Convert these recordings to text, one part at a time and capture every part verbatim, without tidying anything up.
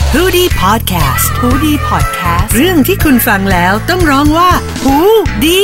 ฮูดี้พอดแคสต์ฮูดี้พอดแคสต์เรื่องที่คุณฟังแล้วต้องร้องว่าฮูดี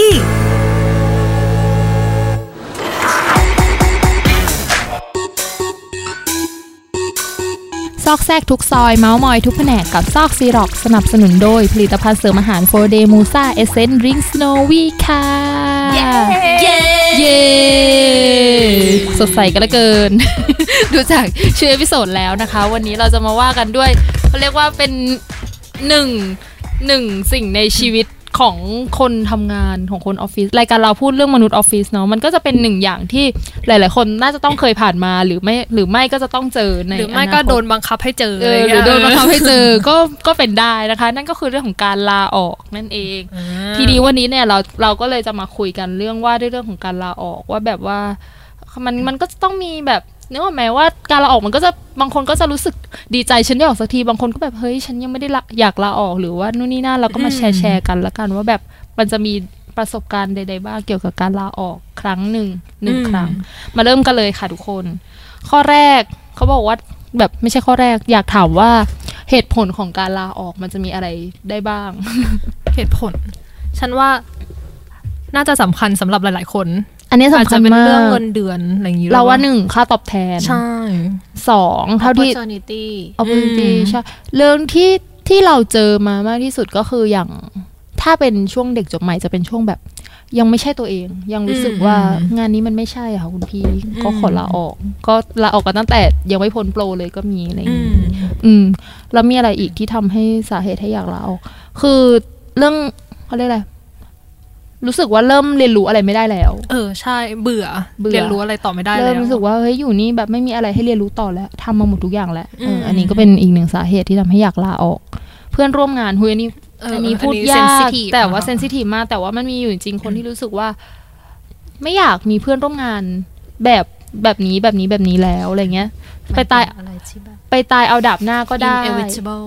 ซอกแซกทุกซอยเมาส์มอยทุกแผนกกับซอกซีร็อกสนับสนุนโดยผลิตภัณฑ์เสริมอาหารโฟร์เดย์มูซ่าเอเซนต์ดริงก์สโนวี่ค่ะเย้เย้เย้สดใสกันเหลือเกิน ดูจากชื่อเอพิโซดแล้วนะคะวันนี้เราจะมาว่ากันด้วยเขาเรียกว่าเป็นหนึ่งหนึ่งสิ่งในชีวิตของคนทำงานของคนออฟฟิศรายการเราพูดเรื่องมนุษย์ออฟฟิศเนาะมันก็จะเป็นหนึ่งอย่างที่หลายๆคนน่าจะต้องเคยผ่านมาหรือไม่หรือไม่ก็จะต้องเจอในหรือไม่ก็โดนบังคับให้เจอเออหรือโดนบังคับให้เจอก็ก็เป็นได้นะคะนั่นก็คือเรื่องของการลาออกนั่นเองทีนี้วันนี้เนี่ยเราเราก็เลยจะมาคุยกันเรื่องว่าด้วยเรื่องของการลาออกว่าแบบว่ามันมันก็จะต้องมีแบบนึกออกไหมว่าการลาออกมันก็จะบางคนก็จะรู้สึกดีใจฉันได้ออกสักทีบางคนก็แบบเฮ้ยฉันยังไม่ได้อยากลาออกหรือว่านู่นนี่นั่นเราก็มาแชร์แชร์กันละกันว่าแบบมันจะมีประสบการณ์ใดๆบ้างเกี่ยวกับการลาออกครั้งหนึ่งหนึ่งครั้งมาเริ่มกันเลยค่ะทุกคนข้อแรกเขาบอกว่าแบบไม่ใช่ข้อแรกอยากถามว่าเหตุผลของการลาออกมันจะมีอะไรได้บ้างเหตุผลฉันว่าน่าจะสำคัญสำหรับหลายๆคนอันนี้สำคัญมากอาจจะเป็นเรื่องเงินเดือนอะไรอย่างนี้เราว่าหนึ่งค่าตอบแทนใช่สองเท่าที่ opportunity opportunity ใช่เรื่องที่ที่เราเจอมามากที่สุดก็คืออย่างถ้าเป็นช่วงเด็กจบใหม่จะเป็นช่วงแบบยังไม่ใช่ตัวเองยังรู้สึกว่างานนี้มันไม่ใช่ค่ะคุณพี่ก็ขอลาออกก็ลาออกกันตั้งแต่ยังไม่พ้นโปรเลยก็มีอะไรอย่างนี้อืมแล้วมีอะไรอีกที่ทำให้สาเหตุให้อยากลาออกคือเรื่องเขาเรียกอะไรรู้สึกว่าเริ่มเรียนรู้อะไรไม่ได้แล้วเออใช่เบื่อเรียนรู้อะไรต่อไม่ได้แล้วเริ่มรู้สึกว่าเฮ้ยอยู่นี่แบบไม่มีอะไรให้เรียนรู้ต่อแล้วทำมาหมดทุกอย่างแล้วเอออันนี้ก็เป็นอีกหนึ่งสาเหตุที่ทำให้อยากลาออกเพื่อนร่วมงานคุยอันนี้อันนี้พูดยากแต่ว่าเซนซิทีฟมากแต่ว่ามันมีอยู่จริงคนที่รู้สึกว่าไม่อยากมีเพื่อนร่วมงานแบบแบบนี้แบบนี้แบบนี้แล้วอะไรเงี้ยไปตายไปตายเอาดาบหน้าก็ได้ inevitable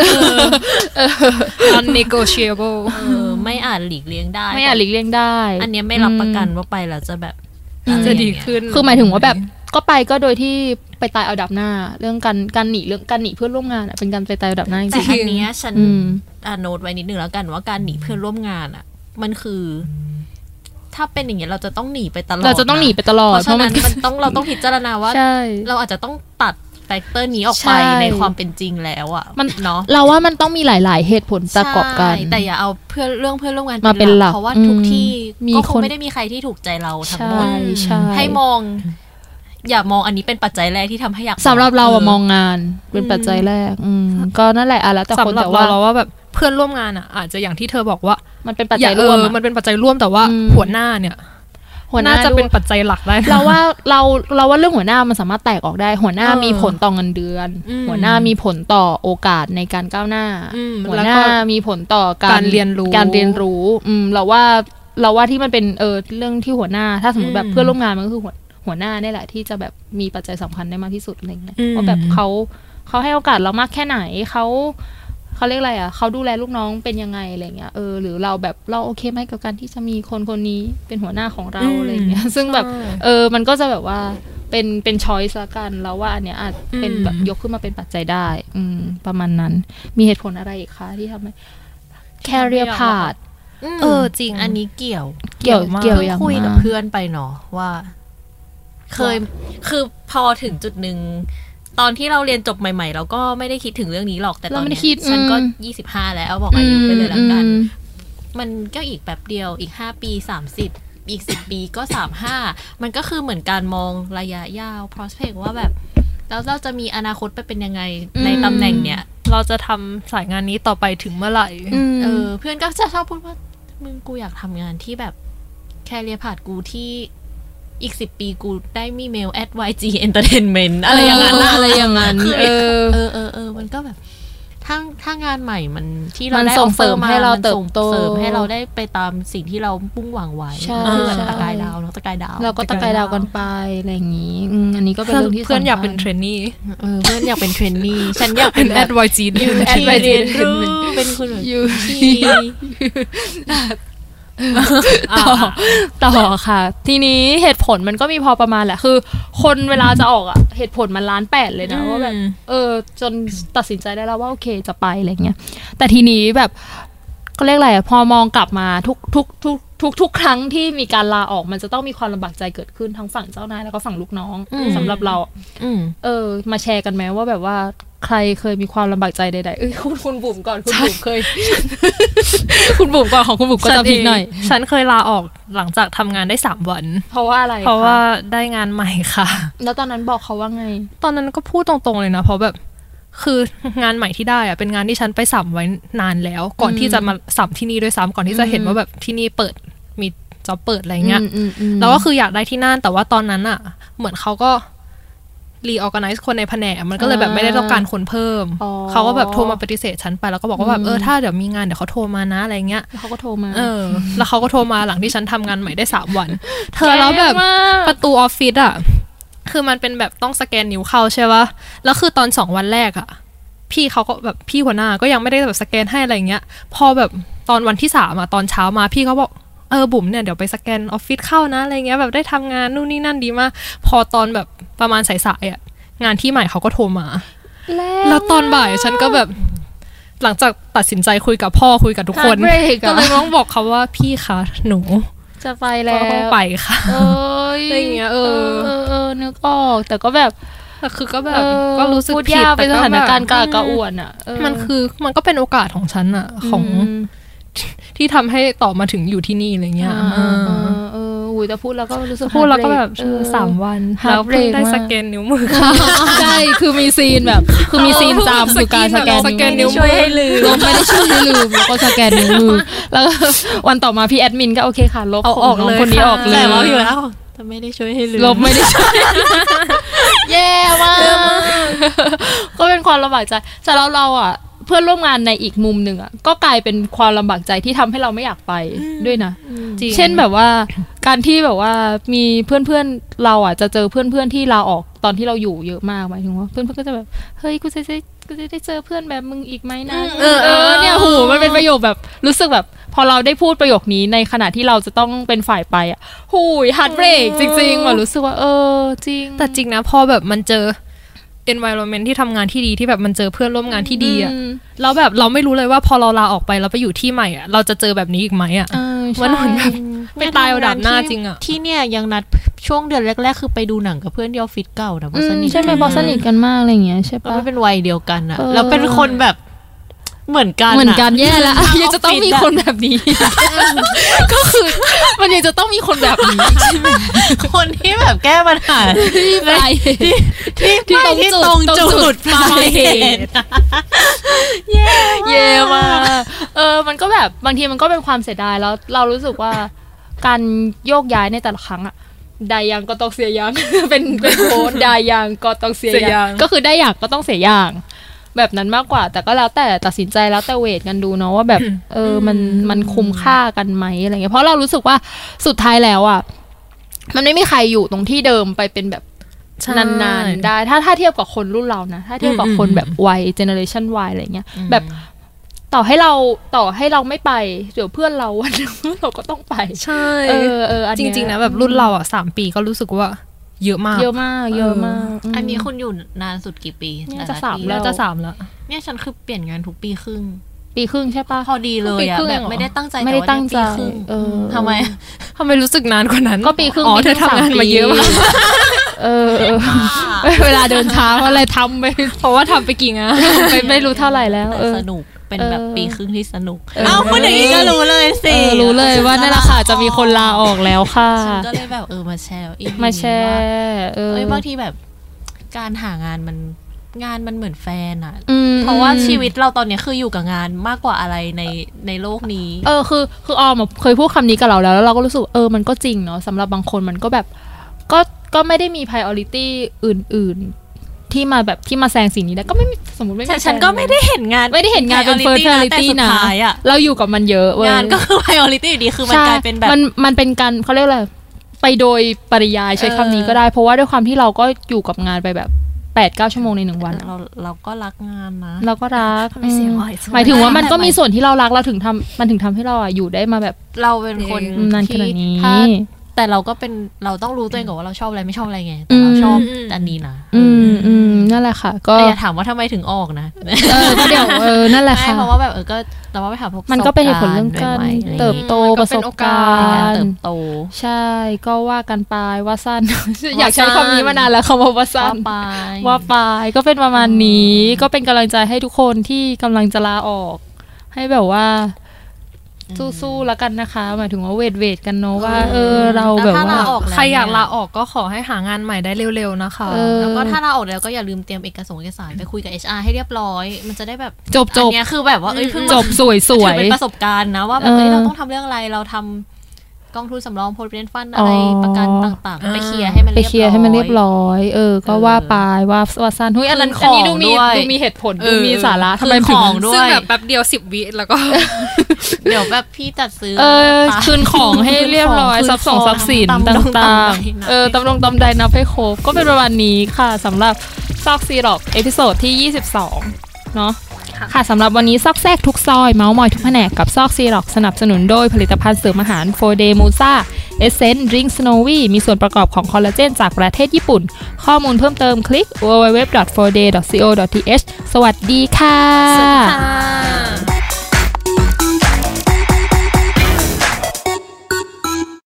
non-negotiable เออไม่อาจหลีกเลี่ยงได้ไม่อาจหลีกเลี่ยงได้อันนี้ไม่รับประกันว่าไปแล้วจะแบบจะดีขึ้นคือหมายถึงว่าแบบก็ไปก็โดยที่ไปตายเอาดับหน้าเรื่องการการหนีเรื่องการหนีเพื่อนร่วมงานเป็นการไปตายเอาดับหน้าจริงๆแต่อันนี้ฉันอ่าโน้ตไว้นิดนึงแล้วกันว่าการหนีเพื่อนร่วมงานอ่ะมันคือถ้าเป็นอย่างเงี้ยเราจะต้องหนีไปตลอดเราจะต้องหนีไปตลอดเพราะฉะนั้นมันต้องเราต้องพิจารณาว่าเราอาจจะต้องตัดแฟกเตอร์นี้ออกไปในความเป็นจริงแล้วอ่ะเนาะเราว่ามันต้องมีหลายๆเหตุผลประกอบกันแต่อย่าเอาเพื่อนเรื่องเพื่อนร่วมงานมาเป็นหลักเพราะว่าทุกที่ก็คงไม่ได้มีใครที่ถูกใจเราทั้งหมดให้มองอย่ามองอันนี้เป็นปัจจัยแรกที่ทำให้อยากสำหรับเราอะมองงานเป็นปัจจัยแรกก็นั่นแหละอะแล้วแต่คนแต่ว่าเราว่าแบบเพื่อนร่วมงานอะอาจจะอย่างที่เธอบอกว่ามันเป็นปัจจัยร่วมมันเป็นปัจจัยร่วมแต่ว่าหัวหน้าเนี่ยหัวหน้าจะเป็นปัจจัยหลักได้เราว่าเราเราว่าเรื่องหัวหน้ามันสามารถแตกออกได้หัวหน้ามีผลต่อเงินเดือนหัวหน้ามีผลต่อโอกาสในการก้าวหน้าหัวหน้ามีผลต่อการเรียนรู้การเรียนรู้เราว่าเราว่าที่มันเป็นเออเรื่องที่หัวหน้าถ้าสมมติแบบเพื่อนร่วมงานมันก็คือหัวหน้านี่แหละที่จะแบบมีปัจจัยสำคัญได้มากที่สุดอะไรเงี้ยว่าแบบเขาเขาให้โอกาสเรามากแค่ไหนเขาเขาเรียกอะไรอ่ะเขาดูแลลูกน้องเป็นยังไงอะไรเงี้ยเออหรือเราแบบเราโอเคไหมกับการที่จะมีคนคนนี้เป็นหัวหน้าของเราอะไรเงี้ยซึ่งแบบเออมันก็จะแบบว่าเป็นเป็นช้อยส์ละกันแล้วว่าอันเนี้ยอาจเป็นแบบยกขึ้นมาเป็นปัจจัยได้อืมประมาณนั้นมีเหตุผลอะไรอีกคะที่ทำให้ career path เออจริงอันนี้เกี่ยวเกี่ยวเกี่ยวคุยกับเพื่อนไปเนาะว่าเคยคือพอถึงจุดนึงตอนที่เราเรียนจบใหม่ๆเราก็ไม่ได้คิดถึงเรื่องนี้หรอกแต่ตอนนี้ฉันก็ยี่สิบห้าแล้วบอกอายุไปเลยละกันมันก็อีกแป๊บเดียวอีกห้าปีสามสิบอีกสิบปีก็สามสิบห้ามันก็คือเหมือนการมองระยะยาว prospect ว่าแบบแล้วเราจะมีอนาคตไปเป็นยังไงในตำแหน่งเนี้ยเราจะทำสายงานนี้ต่อไปถึงเมื่อไหร่เออเพื่อนก็จะชอบพูดว่ามึงกูอยากทำงานที่แบบแคเรียร์พาธกูที่อีกสิบปีกูได้มีเมล แอท วาย จี Entertainment อะไรอย่างนั้นอะไรอย่างนั้นเออเออเออเออมันก็แบบถ้าถ้างานใหม่มันที่เราได้ส่งเสริมให้เราเติบโตเสริมให้เราได้ไปตามสิ่งที่เรามุ่งหวังไว้คือตะกายดาวเนาะตะกายดาวเราก็ตะกายดาวกันไปอะไรอย่างนี้อันนี้ก็เป็นเรื่องที่เพื่อนอยากเป็นเทรนนี่เออเพื่อนอยากเป็นเทรนนี่ฉันอยากเป็นแอท วาย จีแอท วาย จี เรียนรู้เป็นคนแบบอยู่ต่อต่อค่ะทีนี้เหตุผลมันก็มีพอประมาณแหละคือคนเวลาจะออกอ่ะเหตุผลมันล้านแปดเลยนะว่าแบบเออจนตัดสินใจได้แล้วว่าโอเคจะไปอะไรเงี้ยแต่ทีนี้แบบก็เรียกอะไรพอมองกลับมาทุกทุกทุกทุกทุกครั้งที่มีการลาออกมันจะต้องมีความลำบากใจเกิดขึ้นทั้งฝั่งเจ้านายแล้วก็ฝั่งลูกน้องสำหรับเราเออมาแชร์กันไหมว่าแบบว่าใครเคยมีความลำบากใจใดๆเอ้ยคุณคุณบุ๋มก่อนคุณบุ๋มเคย คุณบุ๋มก่อนของคุณบุ๋มก็จะพิกหน่อยฉันเคยลาออกหลังจากทำงานได้สามวันเพราะว่าอะไรเพราะว่าได้งานใหม่ค่ะแล้วตอนนั้นบอกเขาว่าไงตอนนั้นก็พูดตรงๆเลยนะเพราะแบบคืองานใหม่ที่ได้อะเป็นงานที่ฉันไปสัมไว้นานแล้วก่อนที่จะมาสัมที่นี่ด้วยซ้ำก่อนที่จะเห็นว่าแบบที่นี่เปิดมีจ็อบเปิดอะไรเงี้ยแล้วก็คืออยากได้ที่นั่นแต่ว่าตอนนั้นอะเหมือนเขาก็รีออร์แกไนซ์คนในแผนกมันก็เลยแบบไม่ได้ต้องการคนเพิ่มเขาก็แบบโทรมาปฏิเสธฉันไปแล้วก็บอกว่าแบบเออถ้าเดี๋ยวมีงานเดี๋ยวเขาโทรมานะอะไรเงี้ยเขาก็โทรมาเออแล้วเขาก็โทรมาหลังที่ฉันทำงานใหม่ได้สามวันเธอแล้วแบบประตูออฟฟิศอะคือมันเป็นแบบต้องสแกนนิ้วเข้าใช่ปะแล้วคือตอนสองวันแรกอะพี่เขาก็แบบพี่หัวหน้าก็ยังไม่ได้แบบสแกนให้อะไรเงี้ยพอแบบตอนวันที่สามอะตอนเช้ามาพี่เขาบอกเออบุ๋มเนี่ยเดี๋ยวไปสแกนออฟฟิศเข้านะอะไรเงี้ยแบบได้ทำงานนู่นนี่นั่นดีมากพอตอนแบบประมาณสายๆอะงานที่ใหม่เขาก็โทรมาแล้วตอนบ่ายฉันก็แบบหลังจากตัดสินใจคุยกับพ่อคุยกับทุกคนก็เลยต้องบอกเขาว่าพี่คะหนูจะไปแล้วก็ไปค่ะเอออะไรเงี้ยเออเออนึกออกแต่ก็แบบคือก็แบบก็รู้สึกผิดแต่สถานการณ์กากระอ่วนอ่ะมันคือมันก็เป็นโอกาสของฉันอ่ะของที่ทำให้ต่อมาถึงอยู่ที่นี่อะไรเงี้ยเออเอออุ้ยแต่พูดแล้วก็รู้สึกพูดแล้วก็แบบสามวันแล้วเพิ่งได้สแกนนิ้วมือใช่คือมีซีนแบบคือมีซีนจำคือการสแกนนิ้วมือช่วยให้ลืมไม่ได้ช่วยให้ลืมแล้วก็สแกนนิ้วมือแล้ววันต่อมาพี่แอดมินก็โอเคค่ะลบออกเลยคนนี้ออกเลยแต่ว่าอยู่แล้วแต่ไม่ได้ช่วยให้ลืมลบไม่ได้ช่วยแย่มากก็เป็นความลำบากใจแต่เราเราอ่ะเพื่อนร่วมงานในอีกมุมหนึ่งอ่ะก็กลายเป็นความลำบากใจที่ทำให้เราไม่อยากไปด้วยนะเช่นแบบว่าการที่แบบว่ามีเพื่อนๆเราอ่ะจะเจอเพื่อนๆที่ลาออกตอนที่เราอยู่เยอะมากหมายถึงว่าเพื่อนๆก็จะแบบเฮ้ยกูจะได้กูจะได้เจอเพื่อนแบบมึงอีกไหมนะเออเออเนี่ยหูมันเป็นประโยคแบบรู้สึกแบบพอเราได้พูดประโยคนี้ในขณะที่เราจะต้องเป็นฝ่ายไปอ่ะหูยฮาร์ดเบรกจริงๆว่ารู้สึกว่าเออจริงแต่จริงนะพอแบบมันเจอenvironment ที่ทำงานที่ดีที่แบบมันเจอเพื่อนร่วมงานที่ดีอ่ะแล้วแบบเราไม่รู้เลยว่าพอเราลาออกไปแล้วไปอยู่ที่ใหม่อ่ะเราจะเจอแบบนี้อีกไหมอ่ะมันเหมือนแบบไม่ตายเอาดับหน้าจริงอ่ะที่เนี่ยยังนัดช่วงเดือนแรกๆคือไปดูหนังกับเพื่อนที่ออฟฟิศเก่านะเพราะสนิทใช่ไหมเพราะสนิทกันมากอะไรอย่างเงี้ยใช่ปะแล้วเป็นวัยเดียวกันอ่ะแล้วเป็นคนแบบเหมือนกันเหมือนกันแย่แล้วยังจะต้องมีคนแบบนี้ก็คือมันยังจะต้องมีคนแบบนี้ใช่ไหมคนที่แบบแก้ปัญหาที่ไปที่ที่ที่ตรงจุดปลายเหตุแย่แย่มากเออมันก็แบบบางทีมันก็เป็นความเสียดายแล้วเรารู้สึกว่าการโยกย้ายในแต่ละครั้งอะได้ยังก็ต้องเสียยังเป็นเป็นโค้ดได้ยังก็ต้องเสียยังก็คือได้อย่างก็ต้องเสียอย่างแบบนั้นมากกว่าแต่ก็แล้วแต่ตัดสินใจแล้วแต่เวทกันดูเนาะว่าแบบเออมันมันคุ้มค่ากันไหมอะไรเงี้ยเพราะเรารู้สึกว่าสุดท้ายแล้วอ่ะมันไม่มีใครอยู่ตรงที่เดิมไปเป็นแบบนานๆได้ถ้าถ้าเทียบกับคนรุ่นเรานะถ้าเทียบกับคนแบบวัยเจเนอเรชัน Y อะไรเงี้ยแบบต่อให้เราต่อให้เราไม่ไปเดี๋ยวเพื่อนเราวันนึงเราก็ต้องไปใช่เออเออจริงๆนะแบบรุ่นเราอ่ะสามปีก็รู้สึกว่าเยอะมากเยอะมากเยอะมากอันนี้คุณอยู่นานสุดกี่ปีน่าจะสามแล้วจะสามแล้วเนี่ยฉันคือเปลี่ยนงานทุกปีครึ่งปีครึ่งใช่ปะพอดีเลยอะแบบไม่ได้ตั้งใจไม่ได้ตั้งใจเออทำไมทำไมรู้สึกนานกว่านั้นก็ปีครึ่งอ๋อเธอทำงานมาเยอะมากเออเวลาเดินช้าอะไรทำไปเพราะว่าทำไปกี่งานไม่ไม่รู้เท่าไหร่แล้วสนุกเป็นแบบปีครึ่งที่สนุกเอ้าพูดอย่างนี้ก็รู้เลยสิรู้เลยว่านั่นแหละค่ะจะมีคนลาออกแล้วค่ะฉันก็เลยแบบเออมาแชร์มาแชร์เออบางทีแบบการหางานมันงานมันเหมือนแฟนอ่ะเพราะว่าชีวิตเราตอนนี้คืออยู่กับงานมากกว่าอะไรในในโลกนี้เออคือคือออมเคยพูดคำนี้กับเราแล้วแล้วเราก็รู้สึกเออมันก็จริงเนาะสำหรับบางคนมันก็แบบก็ก็ไม่ได้มี priority อื่นๆที่มาแบบที่มาแซงสิ่งนี้ได้ก็ไม่สมมติไม่ฉันก็ไม่ได้เห็นงานไม่ได้เห็นงานเป็น first priority นะเราอยู่กับมันเยอะงานก็คือ priority อยู่ดีคือมันกลายเป็นแบบมันมันเป็นการเขาเรียกอะไรไปโดยปริยายใช้คำนี้ก็ได้เพราะว่าด้วยความที่เราก็อยู่กับงานไปแบบแปด เก้า ชั่วโมงในหนึ่งวันเราเราก็รักงานนะเราก็รักไม่เสียหายหมายถึงว่ามันก็มีส่วนที่เรารักเราถึงทำมันถึงทำให้เราอ่ะอยู่ได้มาแบบเราเป็นคนนานขนาดนี้แต่เราก็เป็นเราต้องรู้ตัวเองก่อนว่าเราชอบอะไรไม่ชอบอะไรไงแต่เราชอบอันนี้นะอืมอืมนั่นแหละค่ะก็อย่าถามว่าทำไมถึงออกนะเออก็เดี๋ยวเออนั่นแหละค่ะเพราะว่าแบบเออก็เราว่าไปหาพวกมันก็เป็นเหตุผลเรื่องการเติบโตประสบการณ์เติบโตใช่ก็ว่ากันไปว่าสั้นอยากใช้คำนี้มานานแล้วคำว่าสั้นว่าไปก็เป็นประมาณนี้ก็เป็นกำลังใจให้ทุกคนที่กำลังจะลาออกให้แบบว่าสู้ๆแล้วกันนะคะหมายถึงว่าเวทเวทกันเนาะว่าเออเราแบบว่าใครอยากลาออกก็ขอให้หางานใหม่ได้เร็วๆนะคะแล้วก็ถ้าลาออกแล้วก็อย่าลืมเตรียมเอกสารเอกสารไปคุยกับ เอช อาร์ ให้เรียบร้อยมันจะได้แบบจบๆอันนี้คือแบบว่าเอ้ยเพิ่งจบสวยๆเป็นประสบการณ์นะว่าแบบเอ้ยเราต้องทำเรื่องอะไรเราทำกองทุนสำรอง provident fund อะไรประกันต่างๆไปเคลียร์ให้มันเรียบร้อยไปเคลียร์ให้มันเรียบร้อยเออก็ว่าไปว่าว่าซันเฮ้ยอันนั้นอันนี้ดูมีดูมีเหตุผลดูมีสาระทำไมถึงซึ่งแบบแป๊บเดียวสิบวิแล้วก็เดี๋ยวแบบพี่จัดซื้อเออคืนของให้เรียบร้อยทรัพย์สองทรัพย์สินต่างๆเออตำรงตำใดนับให้ครบก็เป็นประมาณนี้ค่ะสำหรับซอกซีร็อกเอพิโซดที่ยี่สิบสองเนาะค่ะสำหรับวันนี้ซอกแซกทุกซอยเมาส์มอยทุกแผนกกับซอกซีร็อกสนับสนุนโดยผลิตภัณฑ์เสริมอาหาร โฟร์ เดย์ Musa Essence Drink Snowy มีส่วนประกอบของคอลลาเจนจากประเทศญี่ปุ่นข้อมูลเพิ่มเติมคลิก ดับเบิลยู ดับเบิลยู ดับเบิลยู ดอท โฟร์ เดย์ ดอท ซี โอ ดอท ที เอช สวัสดีค่ะ